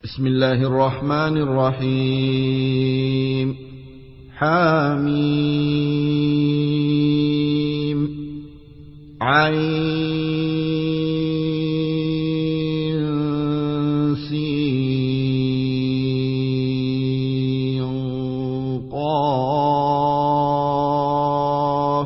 بسم الله الرحمن الرحيم. حميم عين سين قاف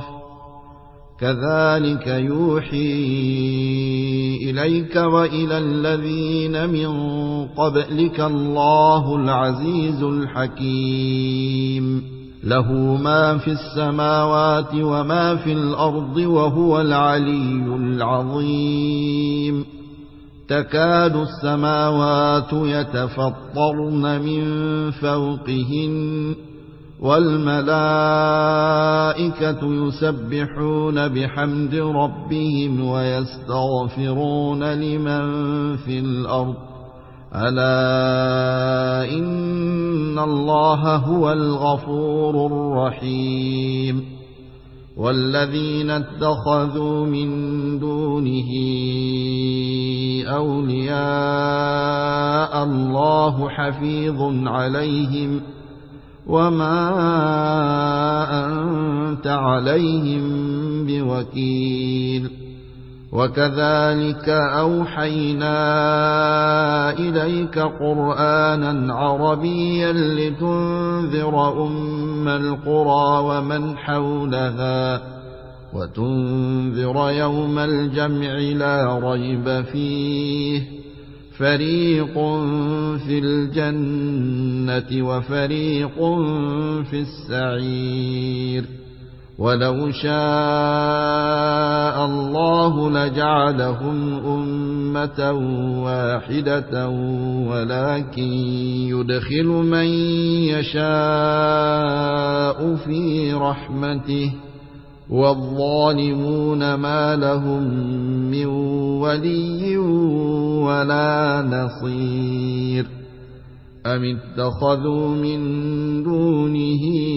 كذلك يوحي إليك وإلى الذين من قبلك الله العزيز الحكيم. له ما في السماوات وما في الأرض وهو العلي العظيم. تكاد السماوات يتفطرن من فوقهن والملائكة يسبحون بحمد ربهم ويستغفرون لمن في الأرض ألا إن الله هو الغفور الرحيم. والذين اتخذوا من دونه أولياء الله حفيظ عليهم وما أنت عليهم بوكيل. وكذلك أوحينا إليك قرآنا عربيا لتنذر أم القرى ومن حولها وتنذر يوم الجمع لا ريب فيه فريق في الجنة وفريق في السعير. ولو شاء الله لجعلهم أمة واحدة ولكن يدخل من يشاء في رحمته والظالمون ما لهم من ولي ولا نصير. أم اتخذوا من دونه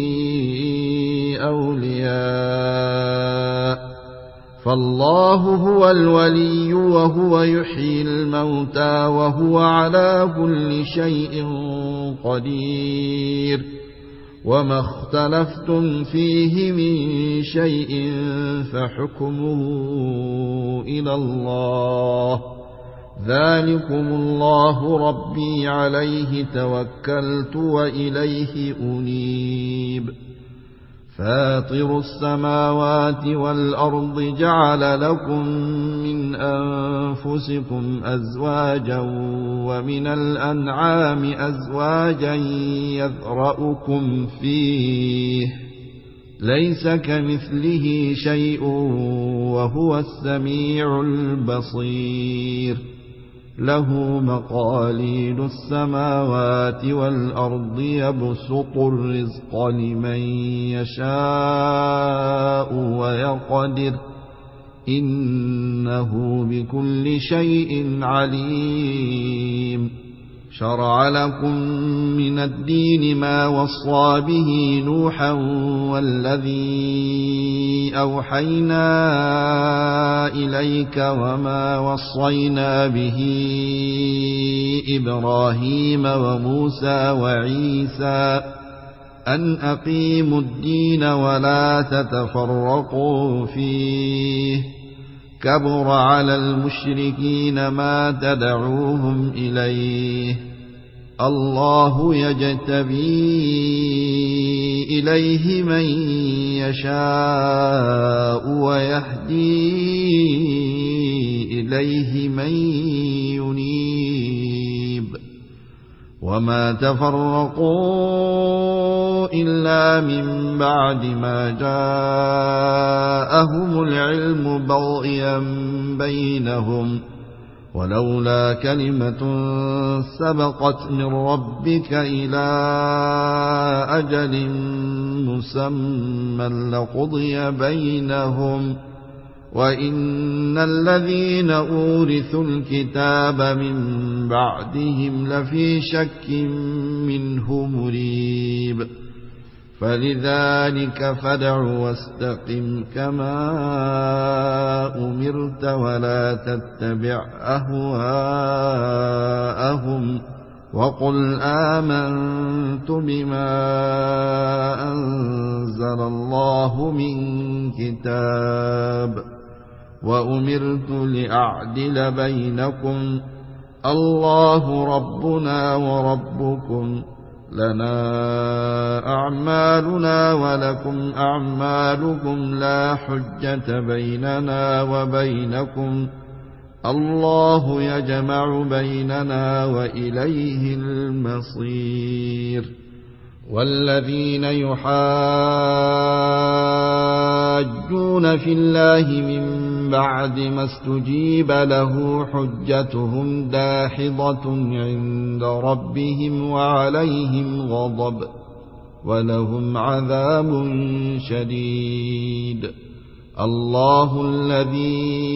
أولياء فالله هو الولي وهو يحيي الموتى وهو على كل شيء قدير. وما اختلفتم فيه من شيء فحكمه إلى الله ذلكم الله ربي عليه توكلت وإليه أنيب. فاطر السماوات والأرض جعل لكم من أنفسكم أزواجا ومن الأنعام أزواجا يذرأكم فيه ليس كمثله شيء وهو السميع البصير. له مقاليد السماوات والأرض يبسط الرزق لمن يشاء ويقدر إنه بكل شيء عليم. شرع لكم من الدين ما وصى به نوحا والذي أوحينا إليك وما وصينا به إبراهيم وموسى وعيسى أن أقيموا الدين ولا تتفرقوا فيه كبر على المشركين ما تدعوهم إليه. الله يجتبي إليه من يشاء ويهدي إليه من ينيب. وما تفرقوا إلا من بعد ما جاءهم العلم بغيا بينهم ولولا كلمة سبقت من ربك إلى أجل مسمى لقضي بينهم وإن الذين أورثوا الكتاب من بعدهم لفي شك منه مريب. فلذلك فادع واستقم كما أمرت ولا تتبع أهواءهم وقل آمنت بما أنزل الله من كتاب وأمرت لأعدل بينكم الله ربنا وربكم لنا أعمالنا ولكم أعمالكم لا حجة بيننا وبينكم الله يجمع بيننا وإليه المصير والذين يحاجون في الله من بعد ما استجيب له حجتهم داحضة عند ربهم وعليهم غضب ولهم عذاب شديد الله الذي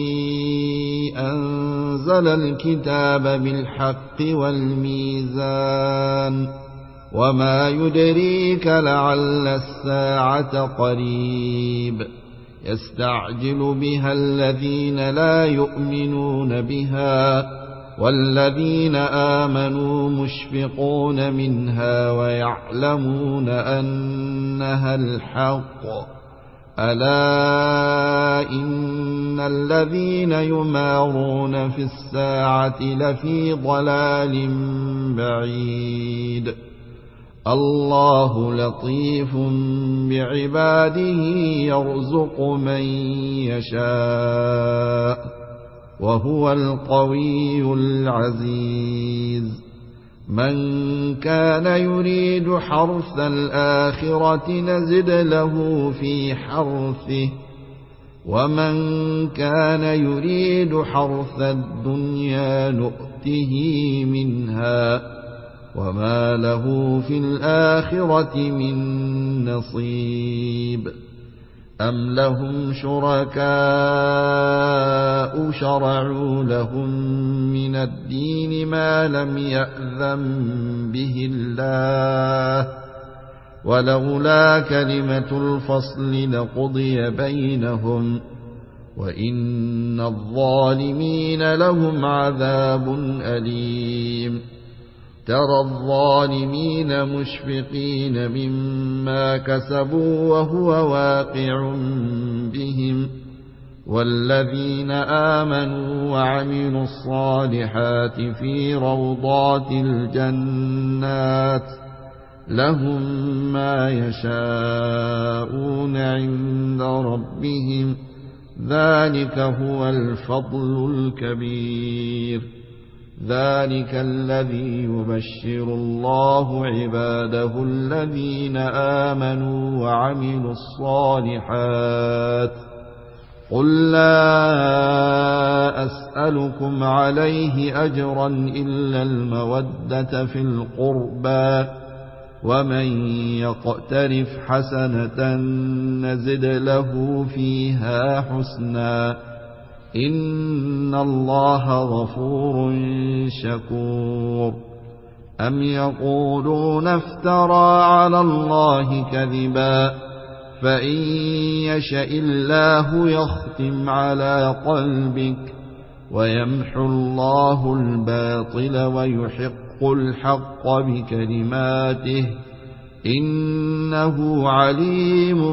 أنزل الكتاب بالحق والميزان وما يدريك لعل الساعة قريب يستعجل بها الذين لا يؤمنون بها والذين آمنوا مشفقون منها ويعلمون أنها الحق ألا إن الذين يمارون في الساعة لفي ضلال بعيد الله لطيف بعباده يرزق من يشاء وهو القوي العزيز من كان يريد حرث الآخرة نزد له في حرثه ومن كان يريد حرث الدنيا نؤته منها وما له في الآخرة من نصيب أم لهم شركاء شرعوا لهم من الدين ما لم يأذن به الله ولولا كلمة الفصل لقضي بينهم وإن الظالمين لهم عذاب أليم ترى الظالمين مشفقين مما كسبوا وهو واقع بهم والذين آمنوا وعملوا الصالحات في روضات الجنات لهم ما يشاءون عند ربهم ذلك هو الفضل الكبير ذلك الذي يبشر الله عباده الذين آمنوا وعملوا الصالحات قل لا أسألكم عليه أجرا إلا المودة في القربى ومن يقترف حسنة نزد له فيها حسنا إن الله غفور شكور أم يقولون افترى على الله كذبا فإن يشأ الله يختم على قلبك ويمحو الله الباطل ويحق الحق بكلماته إنه عليم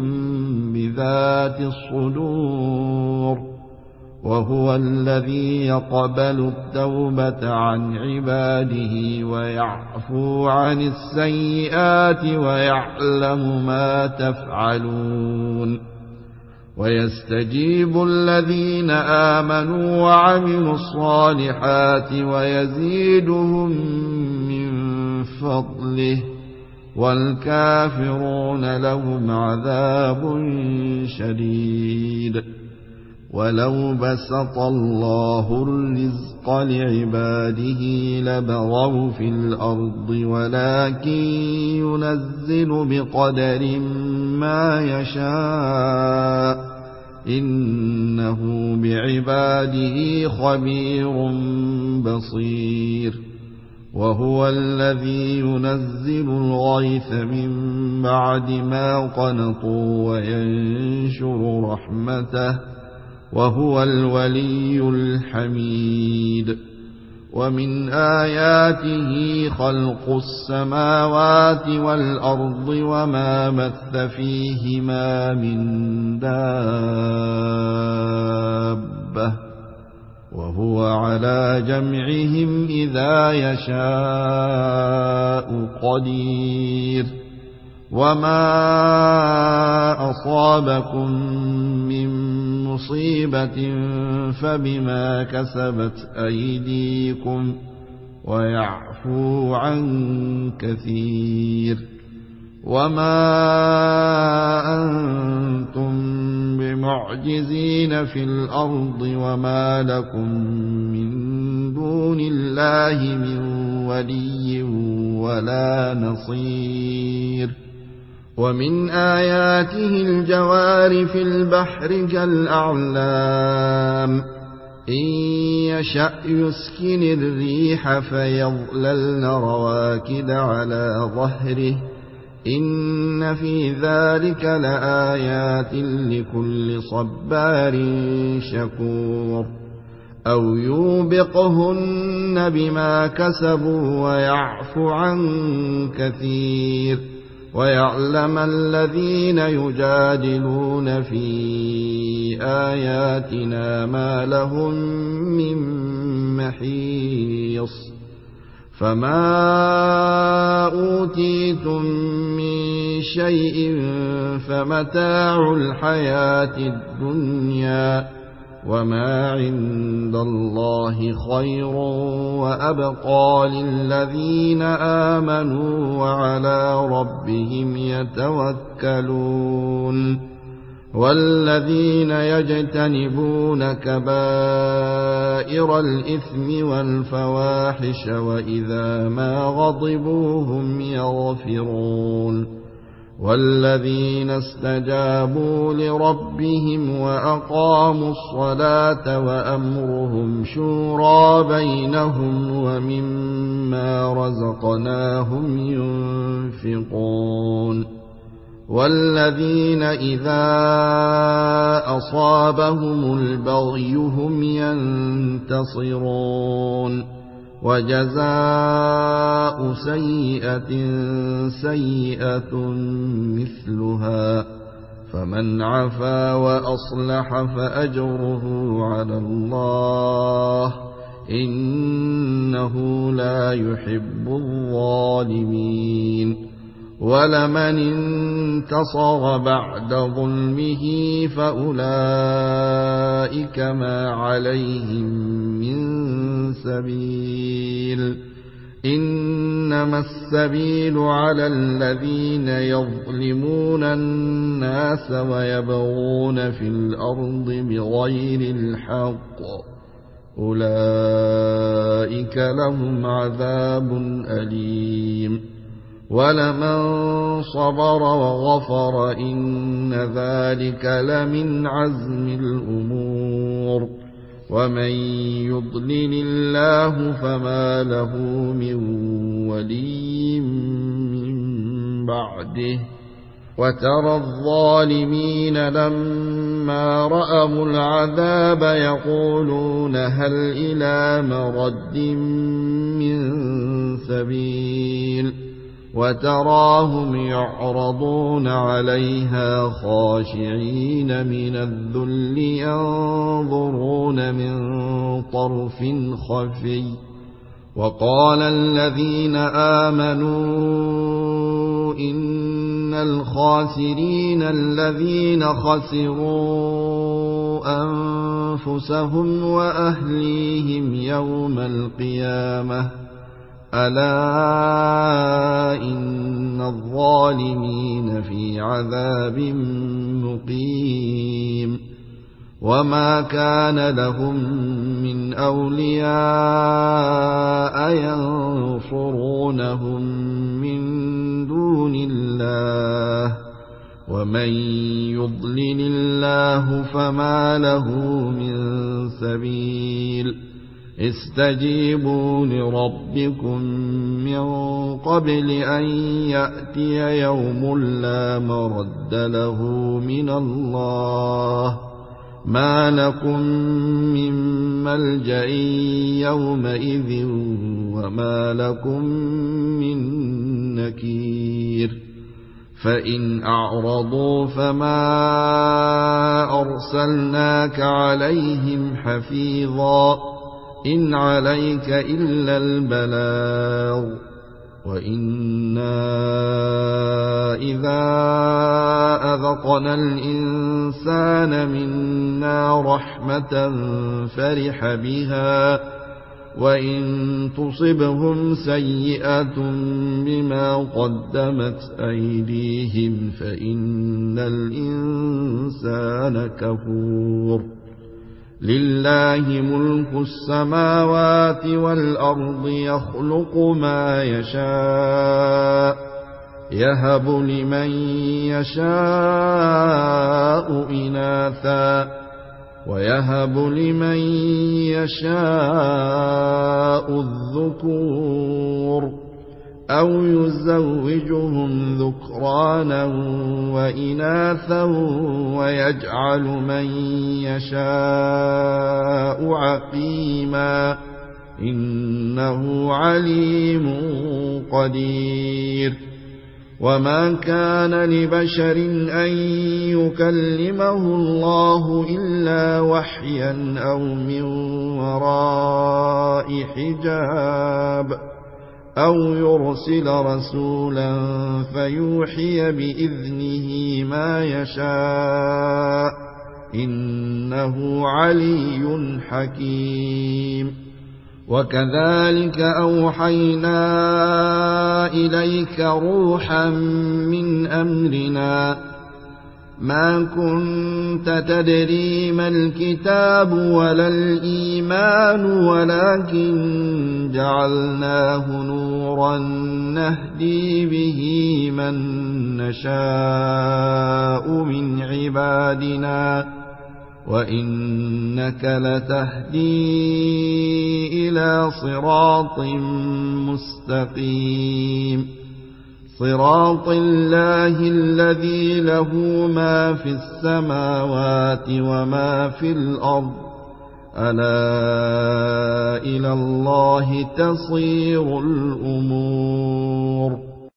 بذات الصدور وهو الذي يقبل التوبة عن عباده ويعفو عن السيئات ويعلم ما تفعلون ويستجيب الذين آمنوا وعملوا الصالحات ويزيدهم من فضله والكافرون لهم عذاب شديد ولو بسط الله الرزق لعباده لبغوا في الأرض ولكن ينزل بقدر ما يشاء إنه بعباده خبير بصير وهو الذي ينزل الغيث من بعد ما قنطوا وينشر رحمته وهو الولي الحميد ومن آياته خلق السماوات والأرض وما بث فيهما من دابة وهو على جمعهم إذا يشاء قدير وما أصابكم من مصيبة فبما كسبت أيديكم ويعفو عن كثير وما أنتم بمعجزين في الأرض وما لكم من دون الله من ولي ولا نصير ومن آياته الجوار في البحر كالأعلام إن يشأ يسكن الريح فيظللن رواكد على ظهره إن في ذلك لآيات لكل صبار شكور أو يوبقهن بما كسبوا ويعفو عن كثير ويعلم الذين يجادلون في آياتنا ما لهم من محيص فما أوتيتم من شيء فمتاع الحياة الدنيا وما عند الله خير وأبقى للذين آمنوا وعلى ربهم يتوكلون والذين يجتنبون كبائر الإثم والفواحش وإذا ما غضبوا هم يغفرون والذين استجابوا لربهم وأقاموا الصلاة وأمرهم شورى بينهم ومما رزقناهم ينفقون والذين إذا أصابهم البغي هم ينتصرون وجزاء سيئة سيئة مثلها فمن عفا وأصلح فأجره على الله إنه لا يحب الظالمين ولمن انتصر بعد ظلمه فأولئك ما عليهم من سبيل إنما السبيل على الذين يظلمون الناس ويبغون في الأرض بغير الحق أولئك لهم عذاب أليم ولمن صبر وغفر إن ذلك لمن عزم الأمور ومن يضلل الله فما له من ولي من بعده وترى الظالمين لما رأوا العذاب يقولون هل إلى مرد من سبيل وتراهم يعرضون عليها خاشعين من الذل ينظرون من طرف خفي وقال الذين آمنوا إن الخاسرين الذين خسروا أنفسهم وأهليهم يوم القيامة ألا إن الظالمين في عذاب مقيم وما كان لهم من أولياء ينصرونهم من دون الله ومن يضلل الله فما له من سبيل استجيبوا لربكم من قبل أن يأتي يوم لا مرد له من الله ما لكم من ملجأ يومئذ وما لكم من نكير فإن أعرضوا فما أرسلناك عليهم حفيظا إن عليك إلا البلاغ وإنا إذا أذقنا الإنسان منا رحمة فرح بها وإن تصبهم سيئة بما قدمت أيديهم فإن الإنسان كفور لله ملك السماوات والأرض يخلق ما يشاء يهب لمن يشاء إناثا ويهب لمن يشاء الذكور أو يزوجهم ذكرانا وإناثا ويجعل من يشاء عقيما إنه عليم قدير وما كان لبشر أن يكلمه الله إلا وحيا أو من وراء حجاب أو يرسل رسولا فيوحي بإذنه ما يشاء إنه علي حكيم وكذلك أوحينا إليك روحا من أمرنا ما كنت تدري ما الكتاب ولا الإيمان ولكن جعلناه نورا نهدي به من نشاء من عبادنا وإنك لتهدي إلى صراط مستقيم صراط الله الذي له ما في السماوات وما في الأرض ألا إلى الله تصير الأمور